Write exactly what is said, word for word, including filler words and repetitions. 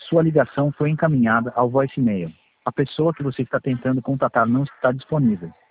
Sua ligação foi encaminhada ao voicemail. A pessoa que você está tentando contatar não está disponível.